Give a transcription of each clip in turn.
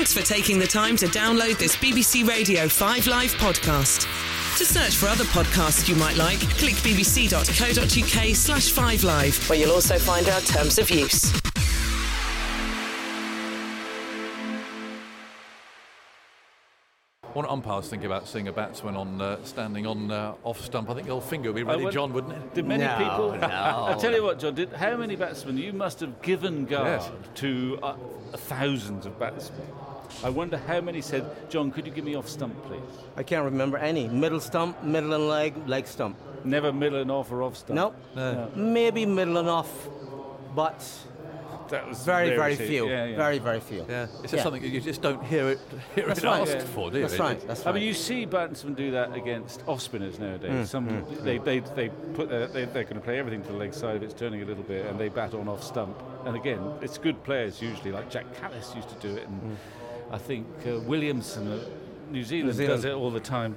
Thanks for taking the time to download this BBC Radio 5 Live podcast. To search for other podcasts you might like, click bbc.co.uk/5live, where you'll also find our terms of use. What umpires think about seeing a batsman standing on off stump? I think the old finger would be ready, John, wouldn't it? Did many people? No. I tell you what, John. How many batsmen? You must have given guard to thousands of batsmen. I wonder how many said, "John, could you give me off stump, please?" I can't remember any. Middle stump, middle and leg stump. Never middle and off or off stump. Nope. No. Maybe middle and off, but That was very rarity. few. Yeah. Very, very few. Yeah, it's just something you just don't hear it That's right. asked for, do you? That's right. That's right. I mean, you see batsmen do that against off spinners nowadays. They're going to play everything to the leg side if it's turning a little bit, and they bat on off stump. And again, it's good players usually, like Jack Callis used to do it, and I think Williamson, New Zealand does it all the time.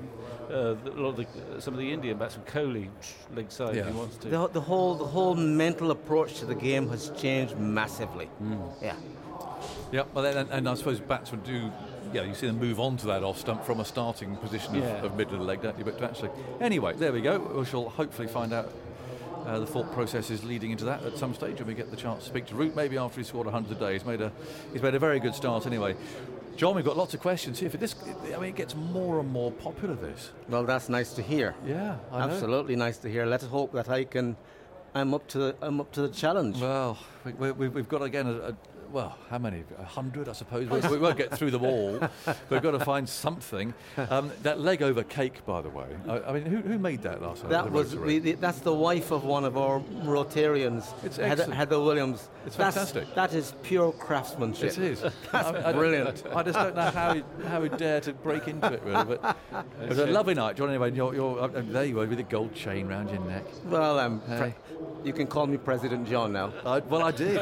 Some of the Indian batsmen, Kohli, leg side, if he wants to. The whole mental approach to the game has changed massively. Yeah. Yeah, well, and I suppose batsmen do. Yeah, you see them move on to that off stump from a starting position of middle of the leg, don't you? But actually, anyway, there we go. We shall hopefully find out the thought processes leading into that at some stage, and we get the chance to speak to Root maybe after he's scored 100 a day. He's made a very good start anyway. John, we've got lots of questions here. It gets more and more popular, this. Well, that's nice to hear. Yeah, I know. Absolutely nice to hear. Let's hope that I'm up to the challenge. Well, we've got again how many? 100, I suppose. We won't get through them all. We've got to find something. That leg over cake, by the way. I mean, who made that last night? That's the wife of one of our Rotarians, It's Heather Williams. It's fantastic. That is pure craftsmanship. It is. That's brilliant. I just don't know how he dare to break into it, really. But it was a lovely night, John. Anyway, you're there you are with the gold chain round your neck. Well, you can call me President John now. I did.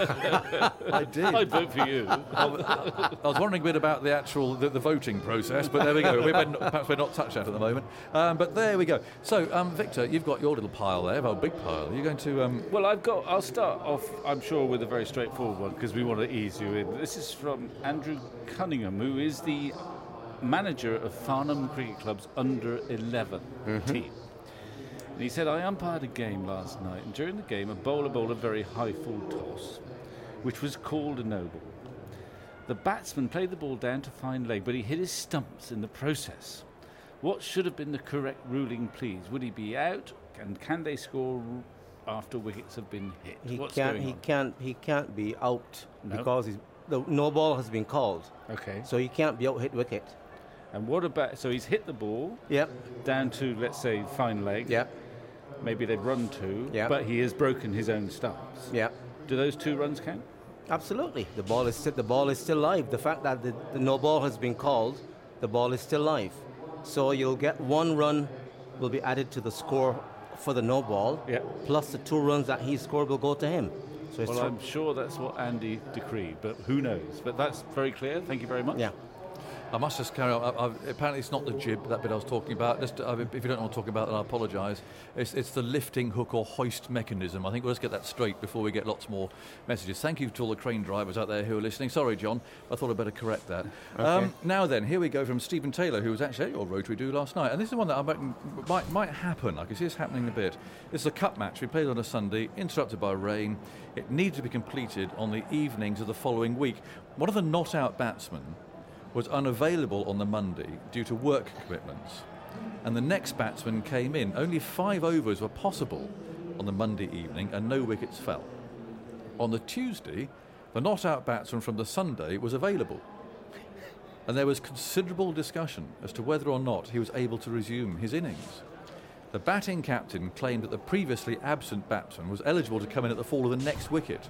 I did. I'd vote for you. I was wondering a bit about the actual the voting process, but there we go. Perhaps we're not touched at the moment. But there we go. So, Victor, you've got your little pile there, a big pile. Are you going to? Well, I'll start off, I'm sure, with a very straightforward one because we want to ease you in. This is from Andrew Cunningham, who is the manager of Farnham Cricket Club's under-11 team. And he said, I umpired a game last night, and during the game, a bowler bowled a very high full toss, which was called a no ball. The batsman played the ball down to fine leg, but he hit his stumps in the process. What should have been the correct ruling, please? Would he be out, and can they score after wickets have been hit? He can't be out because the no ball has been called. Okay. So he can't be out hit wicket. And what about, so he's hit the ball down to, let's say, fine leg. Yep. Maybe they've run two, but he has broken his own stumps. Yeah. Do those 2 runs count? Absolutely. The ball is still live. The fact that the no ball has been called, the ball is still live. So you'll get 1 run will be added to the score for the no ball, plus the 2 runs that he scored will go to him. So I'm sure that's what Andy decreed, but who knows? But that's very clear. Thank you very much. Yeah. I must just carry on. Apparently, it's not the jib, that bit I was talking about. Just, if you don't know what I'm talking about, then I apologise. It's the lifting hook or hoist mechanism. I think we'll just get that straight before we get lots more messages. Thank you to all the crane drivers out there who are listening. Sorry, John. I thought I'd better correct that. Okay. Now then, here we go from Stephen Taylor, who was actually at your Rotary Do last night. And this is one that I reckon might happen. I can see this happening a bit. This is a cup match. We played on a Sunday, interrupted by rain. It needed to be completed on the evenings of the following week. One of the not-out batsmen was unavailable on the Monday due to work commitments, and the next batsman came in. Only 5 overs were possible on the Monday evening and no wickets fell. On the Tuesday, the not-out batsman from the Sunday was available, and there was considerable discussion as to whether or not he was able to resume his innings. The batting captain claimed that the previously absent batsman was eligible to come in at the fall of the next wicket.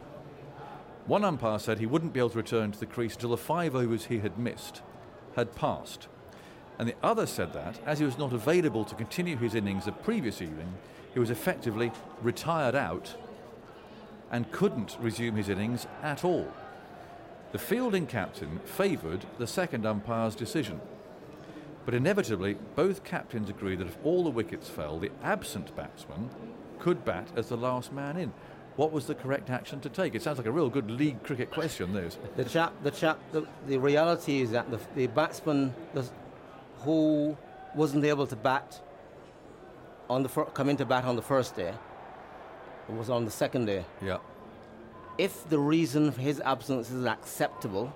One umpire said he wouldn't be able to return to the crease until the 5 overs he had missed had passed. And the other said that, as he was not available to continue his innings the previous evening, he was effectively retired out and couldn't resume his innings at all. The fielding captain favoured the second umpire's decision. But inevitably, both captains agreed that if all the wickets fell, the absent batsman could bat as the last man in. what was the correct action to take? It sounds like a real good league cricket question, this. The reality is that the batsman who wasn't able to bat come into bat on the first day, was on the second day. Yeah. If the reason for his absence is acceptable,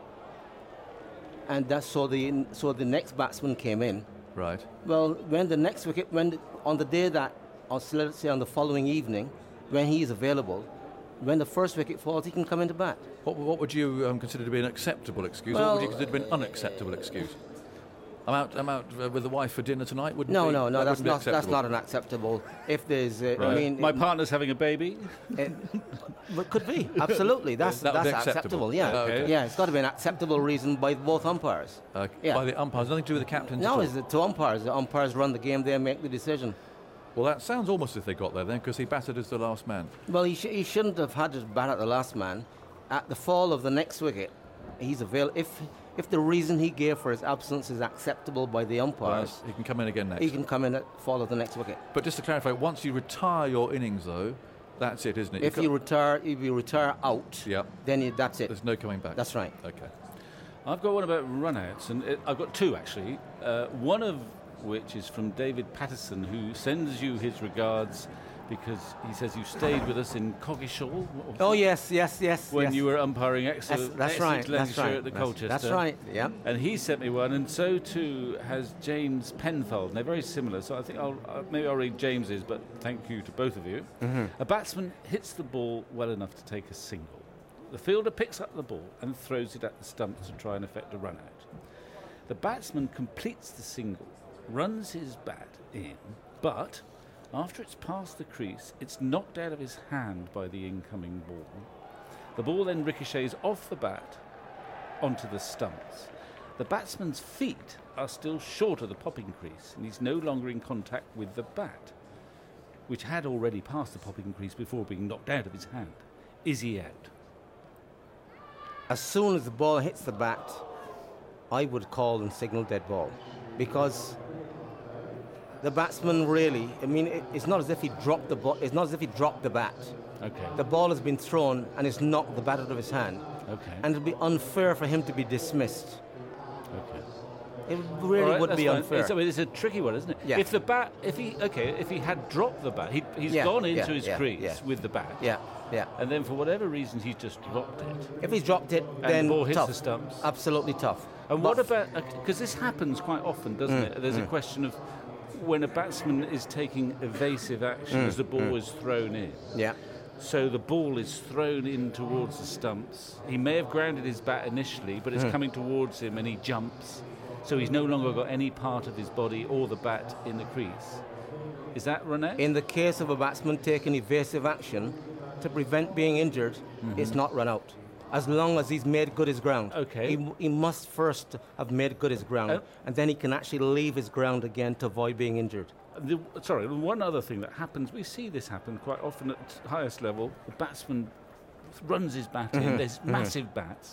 and that's so the next batsman came in. Right. Well, when the next wicket, on the day that, or let's say on the following evening, when he is available, when the first wicket falls, he can come into bat. What would you consider to be an acceptable excuse? What would you consider to be an unacceptable excuse? I'm out with the wife for dinner tonight. No, that's not an acceptable. If there's, right. My partner's having a baby. It could be, absolutely. That's acceptable. Yeah, okay. Yeah. It's got to be an acceptable reason by both umpires. Yeah. By the umpires, nothing to do with the captains. No, it's the two umpires. The umpires run the game; they make the decision. Well, that sounds almost as if they got there then, because he batted as the last man. Well, he shouldn't have had to bat at the last man. At the fall of the next wicket, he's available. If the reason he gave for his absence is acceptable by the umpires, he can come in again next. He can come in at fall of the next wicket. But just to clarify, once you retire your innings, though, that's it, isn't it? If you retire out, then that's it. There's no coming back. That's right. Okay. I've got one about runouts, and I've got two actually. One of which is from David Patterson, who sends you his regards because he says you stayed with us in Coggeshall. Oh yes. When you were umpiring Exeter Lancashire at the Colchester. That's right. Yeah. And he sent me one, and so too has James Penfold. And they're very similar, so I think I'll read James's, but thank you to both of you. Mm-hmm. A batsman hits the ball well enough to take a single. The fielder picks up the ball and throws it at the stumps to try and effect a run out. The batsman completes the single, runs his bat in, but after it's past the crease, it's knocked out of his hand by the incoming ball. The ball then ricochets off the bat onto the stumps. The batsman's feet are still short of the popping crease, and he's no longer in contact with the bat, which had already passed the popping crease before being knocked out of his hand. Is he out? As soon as the ball hits the bat, I would call and signal dead ball, because the batsman really, it's not as if he dropped the ball. It's not as if he dropped the bat. Okay. The ball has been thrown and it's knocked the bat out of his hand. Okay. And it would be unfair for him to be dismissed. Okay. It really would be unfair. So it's a tricky one, isn't it? Yeah. If he had dropped the bat, he's gone into his crease with the bat. Yeah. And then for whatever reason he's just dropped it. If he's dropped it, and then the ball hits tough. the stumps. Absolutely tough. And what about, because this happens quite often, doesn't it? There's a question of when a batsman is taking evasive action as the ball is thrown in. Yeah. So the ball is thrown in towards the stumps. He may have grounded his bat initially, but it's coming towards him and he jumps. So he's no longer got any part of his body or the bat in the crease. Is that run out? In the case of a batsman taking evasive action to prevent being injured, it's not run out. As long as he's made good his ground. Okay. He must first have made good his ground, and then he can actually leave his ground again to avoid being injured. One other thing that happens, we see this happen quite often at highest level. The batsman runs his bat in, there's massive bats,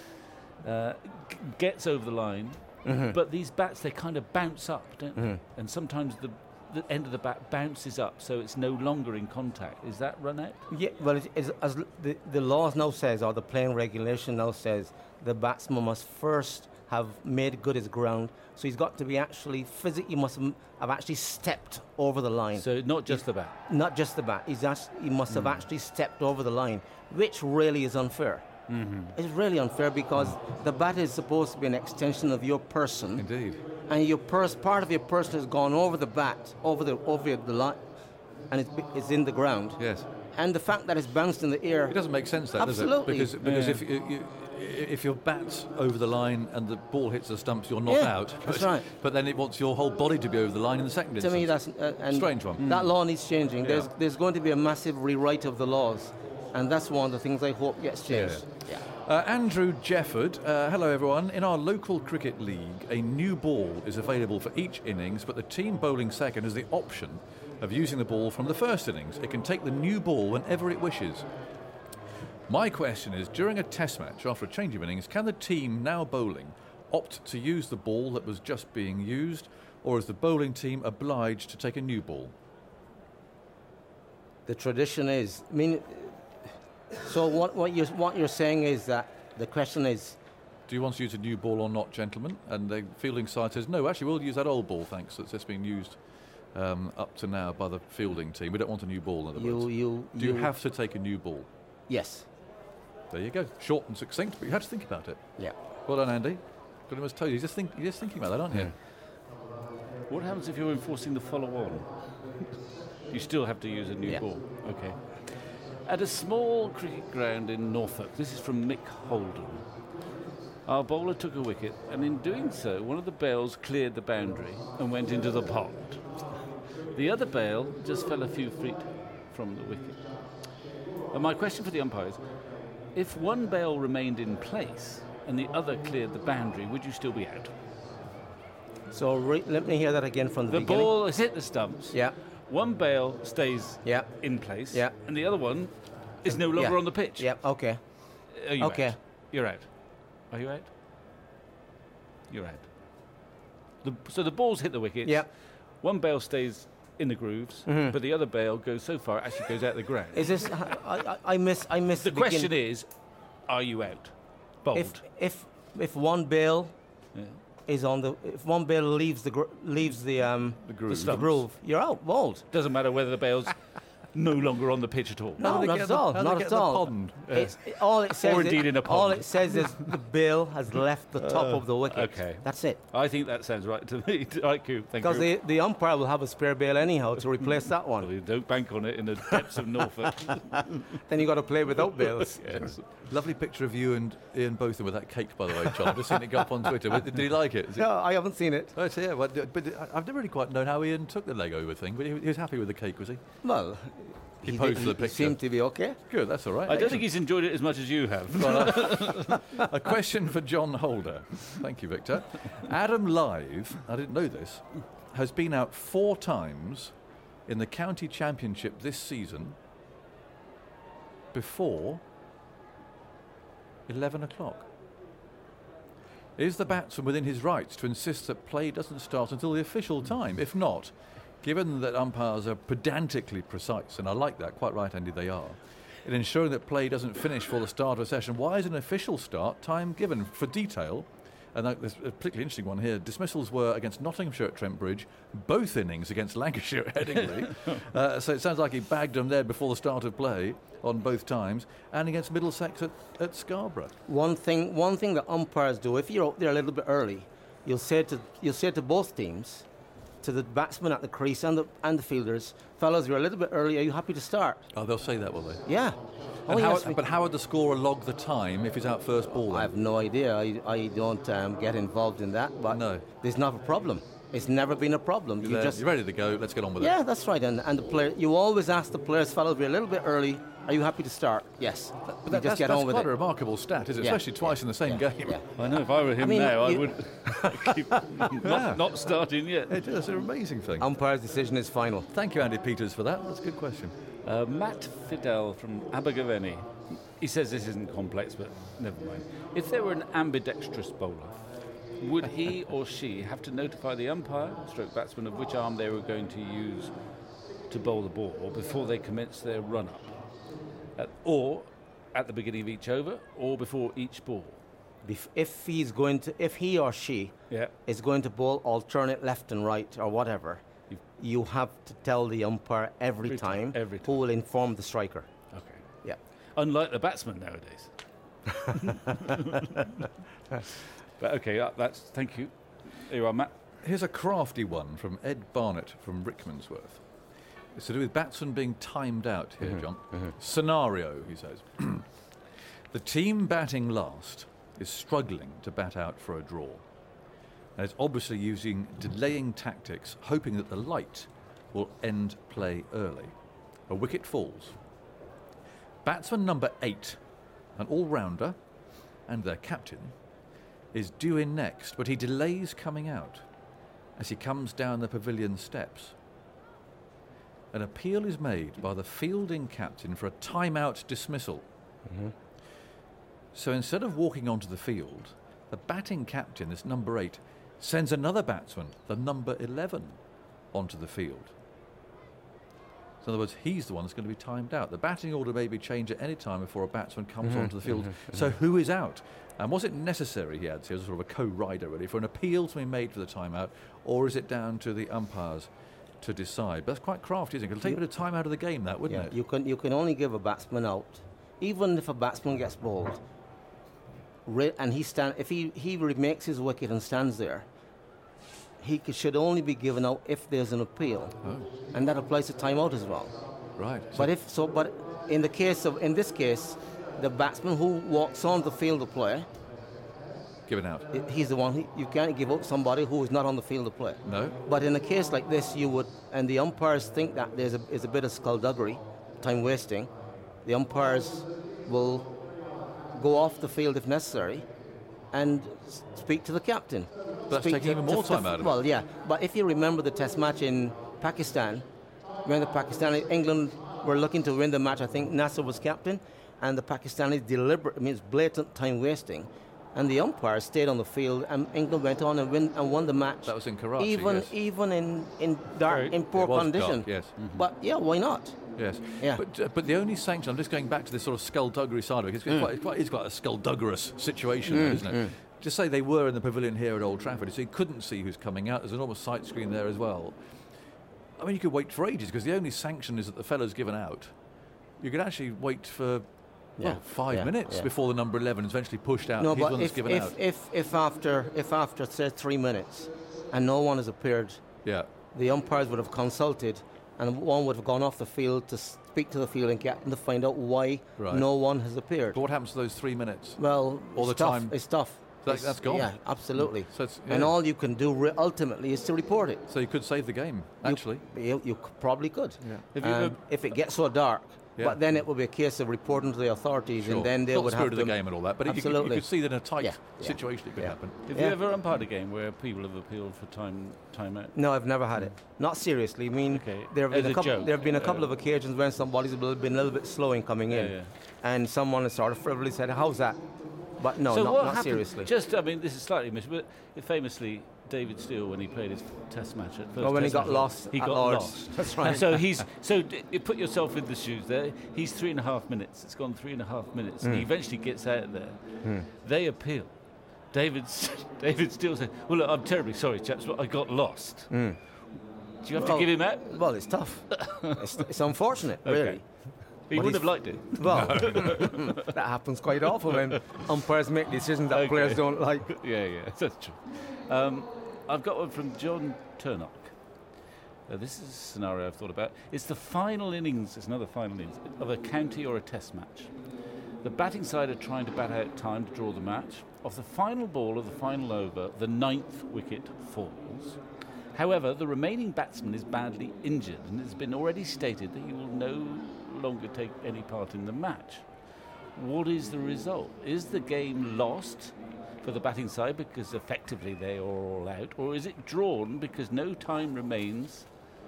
gets over the line, but these bats, they kind of bounce up, don't they? And sometimes the end of the bat bounces up, so it's no longer in contact. Is that run out? Yeah, well, as the laws now says, or the playing regulation now says, the batsman must first have made good his ground, so he's got to be actually physically, he must have actually stepped over the line. So not just the bat? Not just the bat. He must have actually stepped over the line, which really is unfair. It's really unfair because the bat is supposed to be an extension of your person. Indeed. And part of your person has gone over the bat, over the line, and it's in the ground. Yes. And the fact that it's bounced in the air. It doesn't make sense, that, absolutely. does it? Because if your bat's over the line and the ball hits the stumps, you're not out. That's right. But then it wants your whole body to be over the line in the second instance. To me, that's a strange one. That law needs changing. Yeah. There's going to be a massive rewrite of the laws, and that's one of the things I hope gets changed. Yeah. Andrew Jefford, hello everyone. In our local cricket league, a new ball is available for each innings, but the team bowling second has the option of using the ball from the first innings. It can take the new ball whenever it wishes. My question is, during a test match after a change of innings, can the team now bowling opt to use the ball that was just being used, or is the bowling team obliged to take a new ball? The tradition is, So what you're saying is that the question is, do you want to use a new ball or not, gentlemen? And the fielding side says, no, actually, we'll use that old ball, thanks. That's just been used up to now by the fielding team. We don't want a new ball, in other words. Do you have to take a new ball? Yes. There you go. Short and succinct, but you have to think about it. Yeah. Well done, Andy. Good almost told you. You're just thinking about that, aren't you? What happens if you're enforcing the follow-on? You still have to use a new ball. Okay. At a small cricket ground in Norfolk, this is from Mick Holden, our bowler took a wicket, and in doing so, one of the bails cleared the boundary and went into the pond. The other bail just fell a few feet from the wicket. And my question for the umpires, if one bail remained in place and the other cleared the boundary, would you still be out? So let me hear that again from the beginning. The ball has hit the stumps. Yeah. One bail stays in place. Yeah. And the other one is no longer on the pitch. Yeah. Okay. Are you Okay. out? You're out. Are you out? You're out. So the ball's hit the wicket. Yeah. One bail stays in the grooves, but the other bail goes so far it actually goes out the ground. Is this? I miss. The question is, are you out? Bowled. If one bail is on the, if one bail leaves the groove, you're out, bowled. Doesn't matter whether the bail's no longer on the pitch at all. No, not at all. Not at all. All it says, or indeed in a pond. All it says is the bail has left the top of the wicket. Okay. That's it. I think that sounds right to me. Right, Q. Thank you. Because the umpire will have a spare bail anyhow to replace that one. Well, you don't bank on it in the depths of Norfolk. Then you got to play without bails. Yes. Lovely picture of you and Ian Botham with that cake, by the way, John. I've just seen it go up on Twitter. Did he like it? No, I haven't seen it. Oh, yeah, but I've never really quite known how Ian took the leg over thing, but he was happy with the cake, was he? Well, he posed for the picture. He seemed to be okay. Good, that's all right. I don't think he's enjoyed it as much as you have. A question for John Holder. Thank you, Victor. Adam Live, I didn't know this, has been out 4 times in the county championship this season before 11 o'clock. Is the batsman within his rights to insist that play doesn't start until the official time? If not, given that umpires are pedantically precise, and I like that, quite right, Andy, they are, in ensuring that play doesn't finish for the start of a session, why is an official start time given? For detail, and there's a particularly interesting one here, dismissals were against Nottinghamshire at Trent Bridge, both innings against Lancashire at Headingley. So it sounds like he bagged them there before the start of play on both times, and against Middlesex at Scarborough. One thing that umpires do, if you're out there a little bit early, you'll say to both teams, to the batsmen at the crease and the fielders, fellas, you're a little bit early, are you happy to start? Oh, they'll say that, will they? Yeah. But how would the scorer log the time if he's out first ball? Then? I have no idea. I don't get involved in that, but there's not a problem. It's never been a problem. You're ready to go, let's get on with it. Yeah, that's right. And the player, you always ask the players, fellas, we're a little bit early, are you happy to start? Yes. But that's quite a remarkable stat, isn't it? Yeah. Especially twice in the same game. Yeah. I know, if I were him I would keep not starting yet. It's an amazing thing. Umpire's decision is final. Thank you, Andy Peters, for that. That's a good question. Matt Fidel from Abergavenny. He says this isn't complex, but never mind. If there were an ambidextrous bowler, would he or she have to notify the umpire, stroke batsman, of which arm they were going to use to bowl the ball before they commence their run-up? Or at the beginning of each over, or before each ball? If he or she is going to bowl alternate left and right or whatever, you have to tell the umpire every time, who will inform the striker. Okay. Yeah. Unlike the batsman nowadays. But okay, thank you. There you are, Matt. Here's a crafty one from Ed Barnett from Rickmansworth. It's to do with batsmen being timed out here, John. Scenario, he says. The team batting last is struggling to bat out for a draw. And it's obviously using delaying tactics, hoping that the light will end play early. A wicket falls. Batsman number 8, an all-rounder, and their captain, is due in next, but he delays coming out as he comes down the pavilion steps. An appeal is made by the fielding captain for a time-out dismissal. So instead of walking onto the field, the batting captain, this number 8, sends another batsman, the number 11, onto the field. So in other words, he's the one that's going to be timed out. The batting order may be changed at any time before a batsman comes onto the field. So who is out? And was it necessary, he adds here, as sort of a co-rider really, for an appeal to be made for the timeout, or is it down to the umpires to decide? But that's quite crafty, isn't it? It'll take a bit of time out of the game, that, wouldn't it? You can only give a batsman out, even if a batsman gets bowled, and if he makes his wicket and stands there, should only be given out if there's an appeal, and that applies to timeout as well. Right. But in this case, the batsman who walks on the field of play, given out. He's the one. You can't give out somebody who is not on the field of play. No. But in a case like this, you would, and the umpires think that there's a bit of skullduggery, time wasting. The umpires will go off the field if necessary, and speak to the captain. But that's taking even more time out of it. Well, yeah. But if you remember the Test match in Pakistan, when England were looking to win the match, I think Nasser was captain, and the Pakistanis blatant time wasting. And the umpires stayed on the field, and England went on and won the match. That was in Karachi, even in poor condition. Dark, yes. Mm-hmm. But yeah, why not? Yes. Yeah. But the only sanction, I'm just going back to this sort of skullduggery side of it, it's quite a skullduggerous situation, isn't it? Just say they were in the pavilion here at Old Trafford, so you couldn't see who's coming out. There's an enormous sight screen there as well. I mean, you could wait for ages, because the only sanction is that the fellow's given out. You could actually wait for 5 minutes before the number 11 is eventually pushed out. No, He's the but one that's given out. if after say 3 minutes and no one has appeared, the umpires would have consulted, and one would have gone off the field to speak to the fielding captain to find out why no one has appeared. But what happens to those 3 minutes? Well, all the time it's tough. That's gone. Yeah, absolutely. So and all you can do ultimately is to report it. So you could save the game, actually. You probably could. Yeah. If it gets so dark. Yeah. But then it will be a case of reporting to the authorities, and then they would have to the game and all that. But absolutely. you could see that in a tight situation it could happen. Have you ever umpired a game where people have appealed for timeout? No, I've never had it. Not seriously. I mean, there have been a couple of occasions when somebody's been a little bit slow in coming in, and someone has sort of frivolous said, "How's that?" But no, so not seriously. This is slightly but famously, David Steele, when he played his Test match at first, when he got lost, he got lost. That's right. And so you put yourself in the shoes there. He's 3.5 minutes. It's gone 3.5 minutes. And he eventually gets out there. They appeal. David Steele said, "Well, look, I'm terribly sorry, chaps, but I got lost." Do you have to give him out? Well, it's tough. it's unfortunate, really. He would have liked it. Well, that happens quite often when umpires make decisions that players don't like. Yeah, that's true. I've got one from John Turnock. This is a scenario I've thought about. It's the final innings, it's another final innings, of a county or a Test match. The batting side are trying to bat out time to draw the match. Of the final ball of the final over, the 9th wicket falls. However, the remaining batsman is badly injured, and it's been already stated that he will no longer take any part in the match. What is the result? Is the game lost for the batting side because effectively they are all out, or is it drawn because no time remains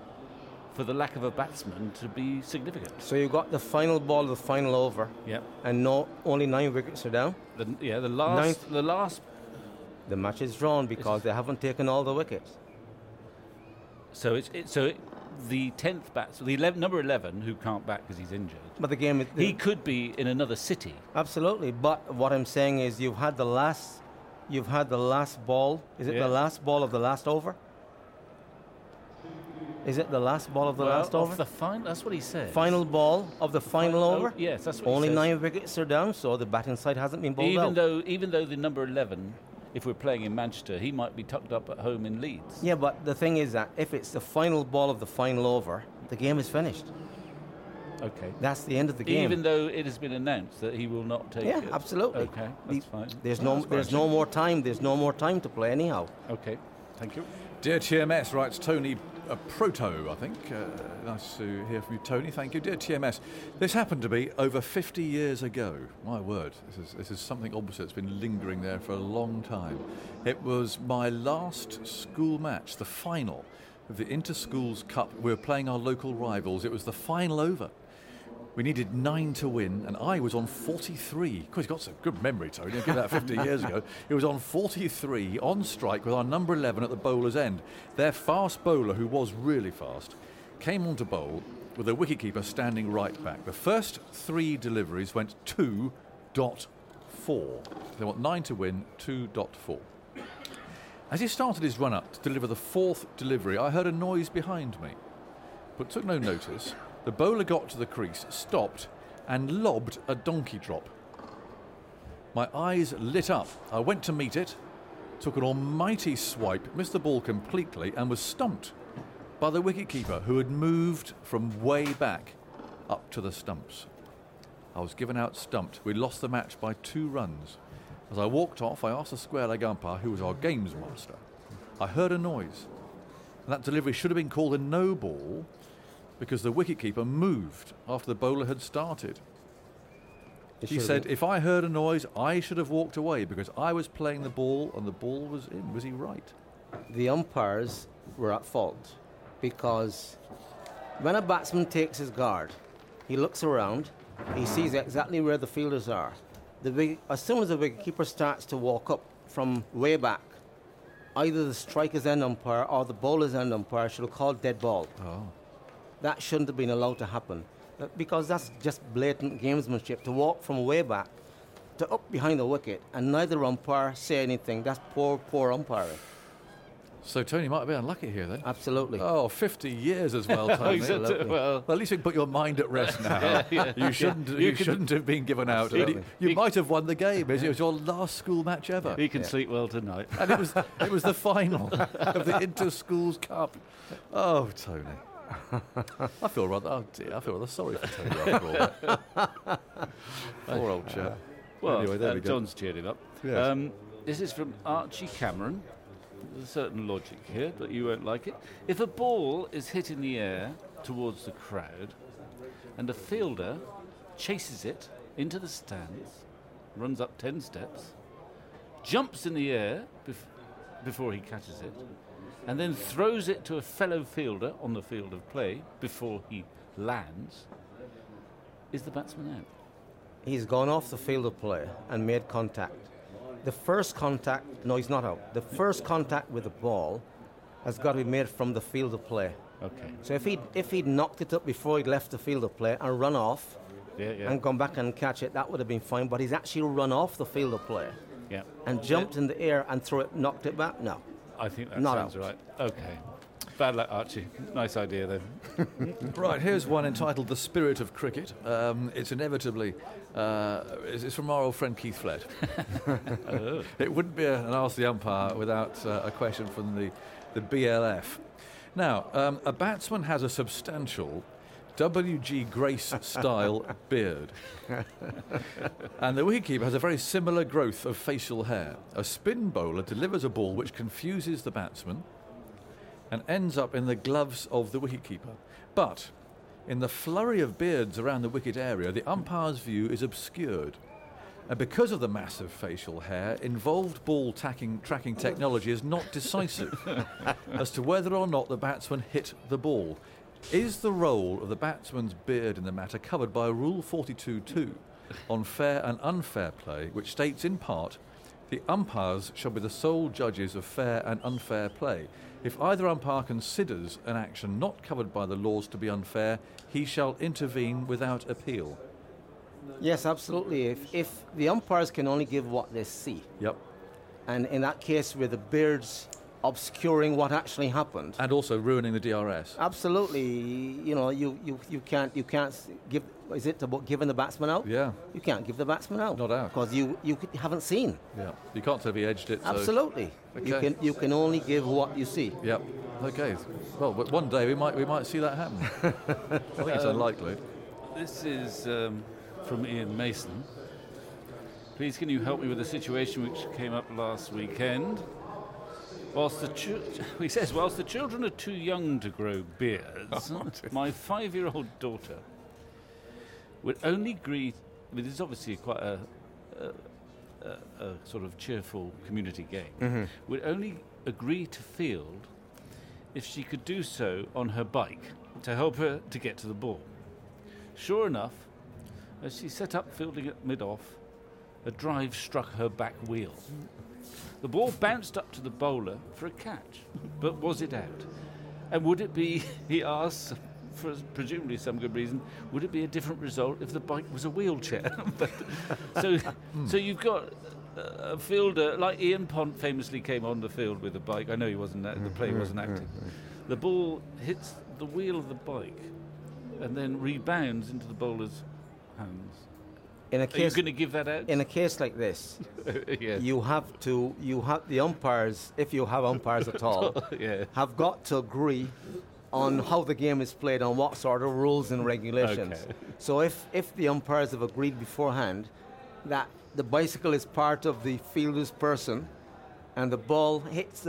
for the lack of a batsman to be significant? So you got the final ball of the final over, and only 9 wickets are down. The match is drawn because they haven't taken all the wickets. So the 10th batsman, number 11, who can't bat because he's injured. But the game, he could be in another city. Absolutely. But what I'm saying is, you've had the last ball. Is it the last ball of the last over? Is it the last ball of the last over? That's what he said. Final ball of the final over? Yes, that's what Only he says. 9 wickets are down, so the batting side hasn't been bowled out. Even though the number 11, if we're playing in Manchester, he might be tucked up at home in Leeds. Yeah, but the thing is that if it's the final ball of the final over, the game is finished. Okay. That's the end of the game. Even though it has been announced that he will not take it. Yeah, absolutely. Okay, that's fine. There's no more time. There's no more time to play anyhow. Okay, thank you. Dear TMS, writes Tony Proto, I think. Nice to hear from you, Tony. Thank you. Dear TMS, this happened to be over 50 years ago. My word, this is something obviously that's been lingering there for a long time. It was my last school match, the final of the Inter-Schools Cup. We were playing our local rivals. It was the final over. We needed 9 to win, and I was on 43. Of course, he's got some good memory, Tony. I'll give that 50 years ago. It was on 43, on strike with our number 11 at the bowler's end. Their fast bowler, who was really fast, came on to bowl. with the wicketkeeper standing right back. The first 3 deliveries went 2.4. They want 9 to win, 2.4. As he started his run-up to deliver the 4th delivery, I heard a noise behind me, but took no notice. The bowler got to the crease, stopped, and lobbed a donkey drop. My eyes lit up. I went to meet it, took an almighty swipe, missed the ball completely, and was stumped by the wicketkeeper, who had moved from way back up to the stumps. I was given out stumped. We lost the match by 2 runs. As I walked off, I asked the square leg umpire, who was our games master. I heard a noise. And that delivery should have been called a no ball because the wicketkeeper moved after the bowler had started. He said, if I heard a noise, I should have walked away because I was playing the ball and the ball was in. Was he right? The umpires were at fault because when a batsman takes his guard, he looks around, he sees exactly where the fielders are. As soon as the wicketkeeper starts to walk up from way back, either the striker's end umpire or the bowler's end umpire should have called dead ball. Oh. That shouldn't have been allowed to happen because that's just blatant gamesmanship, to walk from way back to up behind the wicket and neither umpire say anything. That's poor umpiring. So Tony might be unlucky here then. Absolutely. Oh, 50 years as well, Tony. Well, Well, at least you can put your mind at rest now. You shouldn't have been given out. You might have won the game. It was your last school match ever. he can sleep well tonight. And it was the final of the Inter-Schools Cup. Oh, Tony. I feel rather sorry for Tony after all that. Poor old chap. Well, Anyway, there we go. John's cheering up. Yes. This is from Archie Cameron. There's a certain logic here, but you won't like it. If a ball is hit in the air towards the crowd and a fielder chases it into the stands, runs up 10 steps, jumps in the air before he catches it, and then throws it to a fellow fielder on the field of play before he lands, is the batsman out? He's gone off the field of play and made contact. The first contact, no, he's not out. The first contact with the ball has got to be made from the field of play. Okay. So if he'd knocked it up before he left the field of play and run off and gone back and catch it, that would have been fine. But he's actually run off the field of play and jumped in the air and knocked it back. No. I think that Not sounds out. right. Okay. Bad luck, Archie. Nice idea, then. Right, here's one entitled The Spirit of Cricket. It's inevitably... it's from our old friend Keith Flett. It wouldn't be an Ask the Umpire without a question from the BLF. Now, a batsman has a substantial W.G. Grace-style beard. And the wicketkeeper has a very similar growth of facial hair. A spin bowler delivers a ball which confuses the batsman and ends up in the gloves of the wicketkeeper. But in the flurry of beards around the wicket area, the umpire's view is obscured. And because of the massive facial hair, involved ball tracking technology is not decisive as to whether or not the batsman hit the ball. Is the role of the batsman's beard in the matter covered by Rule 42.2 on fair and unfair play, which states in part, the umpires shall be the sole judges of fair and unfair play. If either umpire considers an action not covered by the laws to be unfair, he shall intervene without appeal. Yes, absolutely. If the umpires can only give what they see, Yep. and in that case with the beards obscuring what actually happened, And also ruining the DRS. absolutely, you can't give. Is it about giving the batsman out? Yeah. You can't give the batsman out. Not out. because you haven't seen. Yeah. You can't tell if he edged it. So. Absolutely. Okay. You can only give what you see. Yep. Okay. Well, but one day we might see that happen. I think it's unlikely. This is from Ian Mason. Please, can you help me with a situation which came up last weekend? Whilst the children are too young to grow beards, my 5-year-old daughter would only agree. I mean, this is obviously quite a sort of cheerful community game. Mm-hmm. Would only agree to field if she could do so on her bike to help her to get to the ball. Sure enough, as she set up fielding at mid-off, a drive struck her back wheel. The ball bounced up to the bowler for a catch, but was it out? And would it be, he asks, for presumably some good reason, would it be a different result if the bike was a wheelchair? So you've got a fielder like Ian Pont famously came on the field with a bike. I know he wasn't. The player wasn't acting. The ball hits the wheel of the bike and then rebounds into the bowler's hands. In a Are you case, going to give that out? in a case like this, Yeah. you have the umpires, if you have umpires at all, Yeah. have got to agree on how the game is played, on what sort of rules and regulations. Okay. So if the umpires have agreed beforehand that the bicycle is part of the fielder's person, and the ball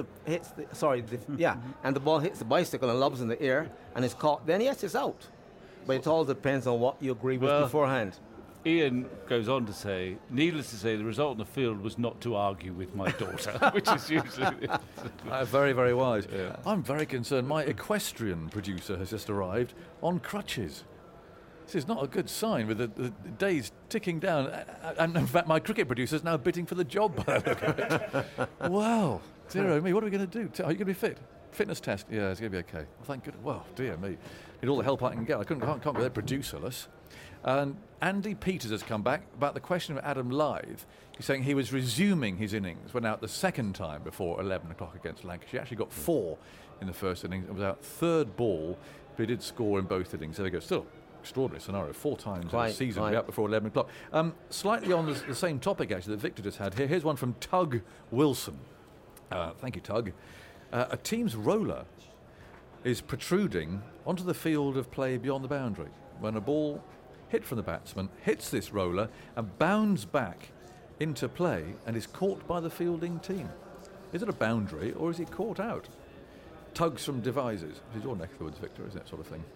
and the ball hits the bicycle and lobs in the air and is caught, then yes, it's out. But it all depends on what you agree with beforehand. Ian goes on to say, needless to say, the result in the field was not to argue with my daughter, which is usually... Very, very wise. Yeah. I'm very concerned. My equestrian producer has just arrived on crutches. This is not a good sign with the days ticking down. And in fact, my cricket producer's now bidding for the job by the look of it. Wow. Dear me, what are we going to do? Are you going to be fit? Fitness test? Yeah, it's going to be okay. Well, thank goodness. Well, dear me. Need all the help I can get. Can't be that producerless. And Andy Peters has come back about the question of Adam Lyth. He's saying he was resuming his innings, went out the second time before 11 o'clock against Lancashire. He actually got 4 in the first innings. It was out third ball, but he did score in both innings. There we go. Still, extraordinary scenario. 4 times in a season, be out before 11 o'clock. Slightly on the same topic, actually, that Victor just had here. Here's one from Tug Wilson. Thank you, Tug. A team's roller is protruding onto the field of play beyond the boundary when a ball hit from the batsman hits this roller and bounds back into play and is caught by the fielding team. Is it a boundary or is he caught out? Tugs from Devizes. This is your neck of the woods, Victor, isn't it, sort of thing?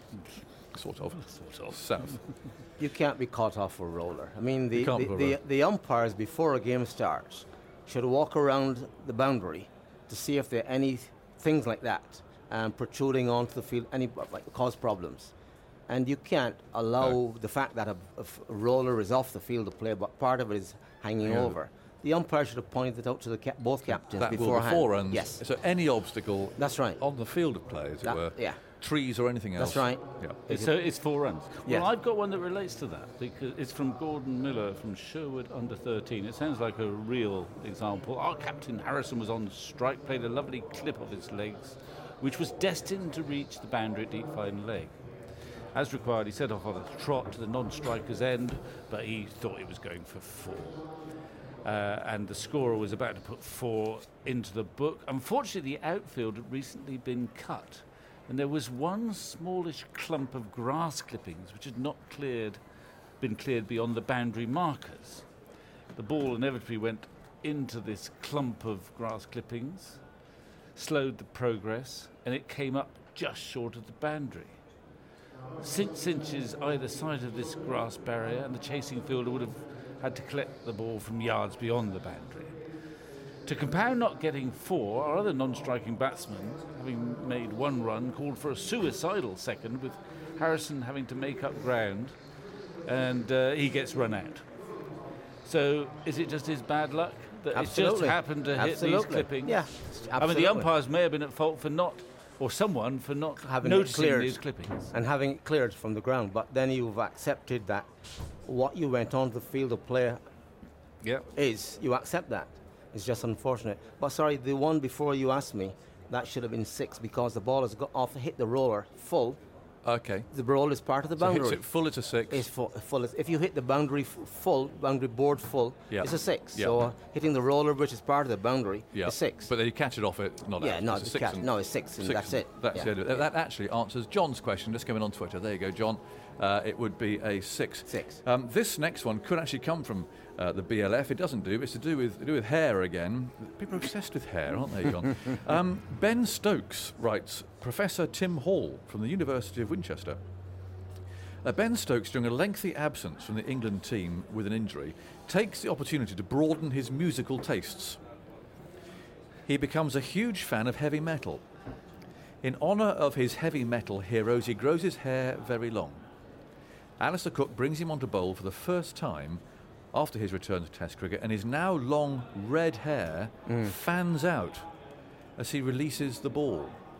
Sort of. South. You can't be caught off a roller. I mean, the umpires before a game starts should walk around the boundary to see if there are any things like that protruding onto the field, cause problems. And you can't allow the fact that a roller is off the field of play, but part of it is hanging over. The umpire should have pointed it out to both captains beforehand. Yes. So any obstacle that's right. on the field of play, as it were, trees or anything else. That's right. Yeah. So it's 4 runs. Yeah. Well, I've got one that relates to that because it's from Gordon Miller from Sherwood under 13. It sounds like a real example. Our captain Harrison was on strike, played a lovely clip of his legs, which was destined to reach the boundary at deep fine leg. As required, he set off on a trot to the non-striker's end, but he thought he was going for 4. And the scorer was about to put 4 into the book. Unfortunately, the outfield had recently been cut, and there was one smallish clump of grass clippings which had not been cleared beyond the boundary markers. The ball inevitably went into this clump of grass clippings, slowed the progress, and it came up just short of the boundary. 6 inches either side of this grass barrier, and the chasing fielder would have had to collect the ball from yards beyond the boundary. To compound not getting 4, our other non-striking batsman, having made 1 run, called for a suicidal second, with Harrison having to make up ground, and he gets run out. So is it just his bad luck that it just happened to hit these clippings? Yeah, absolutely. I mean, the umpires may have been at fault for not, or someone for not having noticing these clippings. And having it cleared from the ground, but then you've accepted that what you went on to the field of play you accept that. It's just unfortunate. But sorry, the one before you asked me, that should have been 6 because the ball has got off, hit the roller full. Okay. The roll is part of the boundary. So hits it full, it's a 6. It's full. If you hit the boundary boundary board full, it's a 6. Yeah. So hitting the roller, which is part of the boundary, is 6. But then you catch it off it, not out. No, it's it's 6, and that's it. That's the end of it. That actually answers John's question, just coming on Twitter. There you go, John. It would be a 6. 6. This next one could actually come from the BLF. It doesn't do. It's to do with hair again. People are obsessed with hair, aren't they, John? Ben Stokes writes, Professor Tim Hall from the University of Winchester. Ben Stokes, during a lengthy absence from the England team with an injury, takes the opportunity to broaden his musical tastes. He becomes a huge fan of heavy metal. In honour of his heavy metal heroes, he grows his hair very long. Alistair Cook brings him on to bowl for the first time after his return to Test cricket, and his now long red hair fans out as he releases the ball.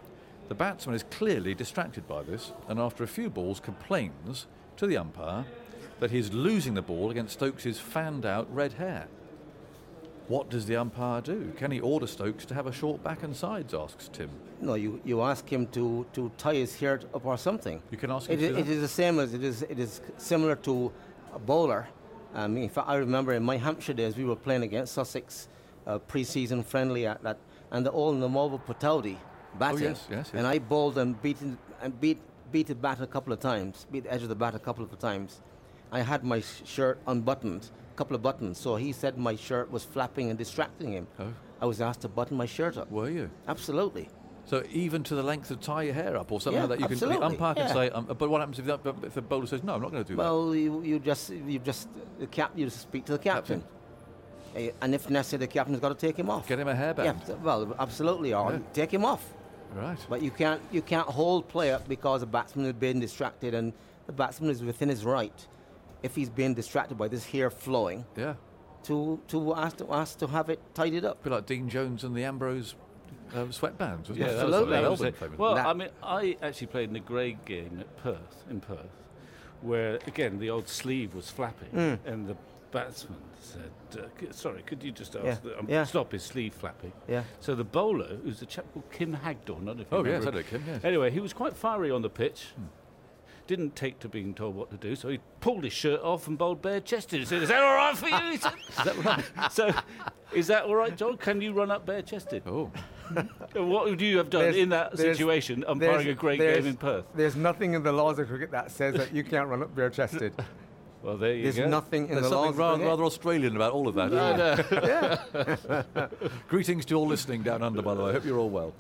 The batsman is clearly distracted by this, and after a few balls complains to the umpire that he's losing the ball against Stokes' fanned-out red hair. What does the umpire do? Can he order Stokes to have a short back and sides, asks Tim. No, you ask him to tie his hair up or something. You can ask him it, to do it that? is the same as it is similar to a bowler. In fact, I remember in my Hampshire days we were playing against Sussex, pre-season friendly at that, and the old Namovo Patowdi batting. Oh, yes. And I bowled and beat the bat a couple of times, beat the edge of the bat a couple of times. I had my shirt unbuttoned, a couple of buttons, so he said my shirt was flapping and distracting him. Oh. I was asked to button my shirt up. Were you? Absolutely. So even to the length of tie your hair up or something Yeah, like that, you can. The absolutely, umpire can yeah. say, but what happens if the bowler says, no, I'm not going to do that? Well, you just speak to the captain. And if necessary, the captain's got to take him off. Get him a hairband. Yeah, well, absolutely, or take him off. Right. But you can't hold play up because the batsman is being distracted, and the batsman is within his right, if he's being distracted by this hair flowing, Yeah. to ask to have it tidied up. A bit like Dean Jones and the Ambrose sweatbands, wasn't Yeah, it? that was absolutely. what I was Melbourne saying. famous. Well, That- I mean, I actually played in the grade game at in Perth, where again the old sleeve was flapping, and the batsman said, "Sorry, could you just ask stop his sleeve flapping?" Yeah. So the bowler, who's a chap called Kim Hagdorn, I don't know if you Oh, yes, remember I know Kim, yes. Anyway, he was quite fiery on the pitch. Didn't take to being told what to do, so he pulled his shirt off and bowled bare-chested. He said, "Is that all right for you?" He said, "Is that right?" So, is that all right, John? Can you run up bare-chested? Oh. What would you have done in that situation, umpiring a great game in Perth? There's nothing in the laws of cricket that says that you can't run up bare-chested. Well, there you There's go. nothing in There's the laws. something rather Australian about all of that, isn't Yeah. there? Greetings to all listening down under, by the way. I hope you're all well.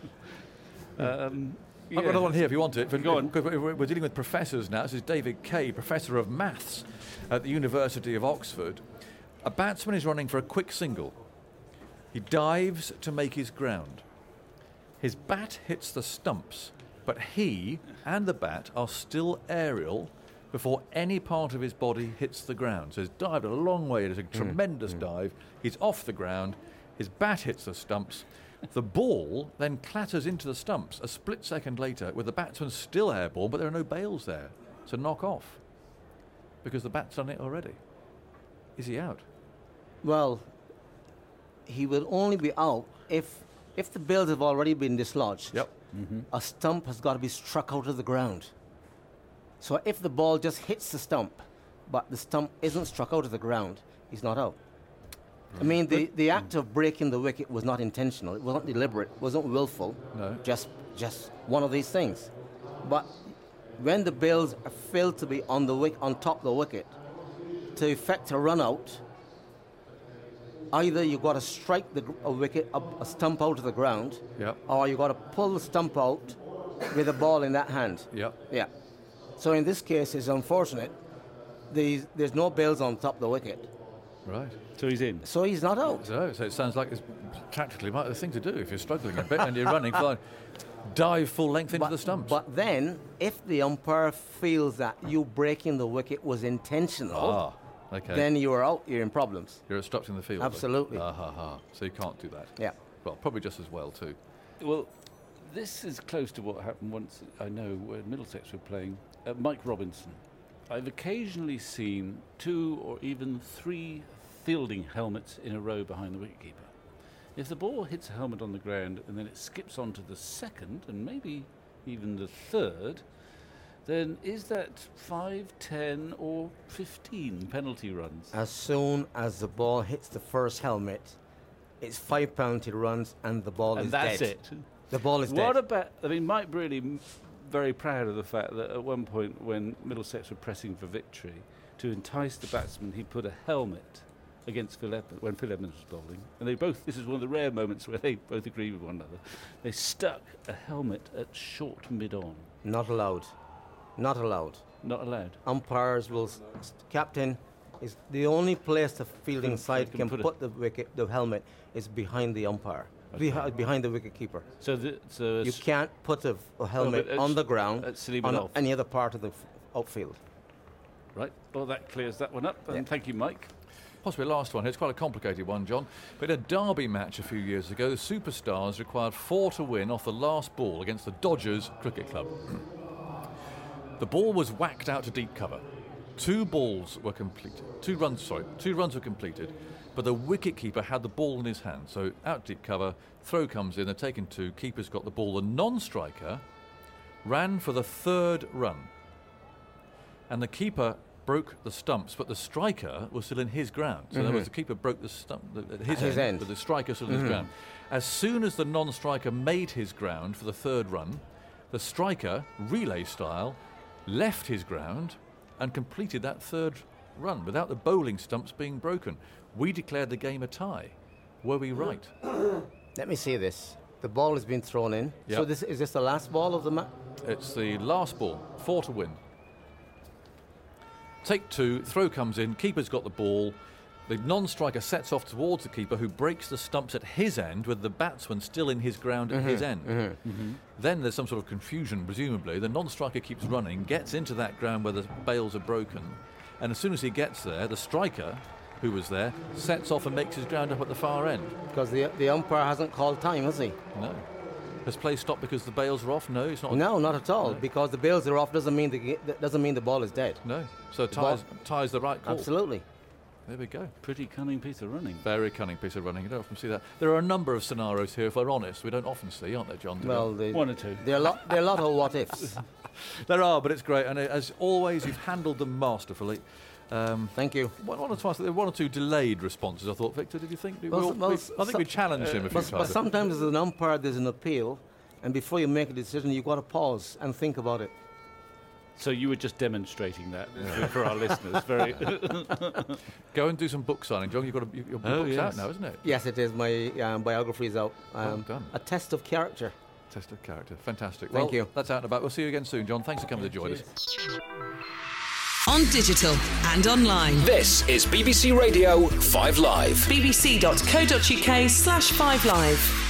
I've got another one here if you want it. Go on. We're dealing with professors now. This is David Kay, Professor of Maths at the University of Oxford. A batsman is running for a quick single. He dives to make his ground. His bat hits the stumps, but he and the bat are still aerial before any part of his body hits the ground. So he's dived a long way. It's a tremendous dive. He's off the ground. His bat hits the stumps. The ball then clatters into the stumps a split second later with the batsman still airborne, but there are no bails there. So knock off because the bat's done it already. Is he out? Well, he will only be out if the bails have already been dislodged. Yep. A stump has got to be struck out of the ground. So if the ball just hits the stump, but the stump isn't struck out of the ground, he's not out. I mean, the act of breaking the wicket was not intentional. It wasn't deliberate. It wasn't willful. No. Just one of these things. But when the bails are filled to be on top of the wicket, to effect a run out, either you've got to strike a stump out of the ground, Yep. or you've got to pull the stump out with the ball in that hand. Yep. Yeah. So in this case, it's unfortunate. There's no bails on top of the wicket. Right. So he's in. So he's not out. So it sounds like it's tactically the thing to do if you're struggling a bit and you're running. Fine. Dive full length into the stumps. But then, if the umpire feels that you breaking the wicket was intentional, okay. then you are out. You're in problems. You're obstructing the field. Absolutely. So you can't do that. Yeah. Well, probably just as well too. Well, this is close to what happened once, I know, when Middlesex were playing. Mike Robinson. I've occasionally seen 2 or even 3 fielding helmets in a row behind the wicketkeeper. If the ball hits a helmet on the ground and then it skips on to the second and maybe even the third, then is that 5, 10 or 15 penalty runs? As soon as the ball hits the first helmet, it's 5 penalty runs and the ball And is that's dead. it. The ball is What dead. about, I mean, Mike Brearley, very proud of the fact that at one point when Middlesex were pressing for victory, to entice the batsman, he put a helmet against when Phil Evans was bowling. And they both, this is one of the rare moments where they both agree with one another. They stuck a helmet at short mid-on. Not allowed. Not allowed. Not allowed. Umpires will. Captain is the only place the fielding side can put the helmet is behind the umpire, behind the wicket keeper. So you can't put a helmet on the ground on any other part of the outfield. Right. Well, that clears that one up. And thank you, Mike. possibly the last one. It's quite a complicated one, John. But in a derby match a few years ago, the Superstars required 4 to win off the last ball against the Dodgers Cricket Club. The ball was whacked out to deep cover. 2 balls were completed. 2 runs were completed. But the wicketkeeper had the ball in his hand. So out deep cover, throw comes in, they're taking 2, keeper's got the ball. The non-striker ran for the 3rd run. And the keeper broke the stumps, but the striker was still in his ground. So in other words, the keeper broke the stump at his end, but the striker still in his ground. As soon as the non-striker made his ground for the 3rd run, the striker, relay style, left his ground and completed that 3rd run without the bowling stumps being broken. We declared the game a tie. Were we right? Let me see this. The ball has been thrown in. Yep. So is this the last ball of the match? It's the last ball, 4 to win. Take 2, throw comes in, keeper's got the ball. The non-striker sets off towards the keeper, who breaks the stumps at his end with the batsman still in his ground at his end. Then there's some sort of confusion, presumably. The non-striker keeps running, gets into that ground where the bails are broken, and as soon as he gets there, the striker, who was there, sets off and makes his ground up at the far end. Because the umpire hasn't called time, has he? No. Has play stopped because the bails are off? No, it's not. No, not at all. No. Because the bails are off doesn't mean the ball is dead. No. So ties the right call. Absolutely. There we go. Pretty cunning piece of running. Very cunning piece of running. You don't often see that. There are a number of scenarios here, if we're honest, we don't often see, aren't there, John? Well, 1 or 2. There are a lot of what ifs. There are, but it's great. And as always, you've handled them masterfully. Thank you. One or 2 delayed responses, I thought. Victor, did you think? I think we challenged him a few times. But sometimes as an umpire, there's an appeal, and before you make a decision, you've got to pause and think about it. So you were just demonstrating that for our listeners. Very. Go and do some book signing, John. Your book's out now, isn't it? Yes, it is. My biography is out. Well done. A Test of Character. Test of Character. Fantastic. Thank you. That's out and about. We'll see you again soon, John. Thanks for coming to join us. On digital and online. This is BBC Radio 5 Live. bbc.co.uk/5live.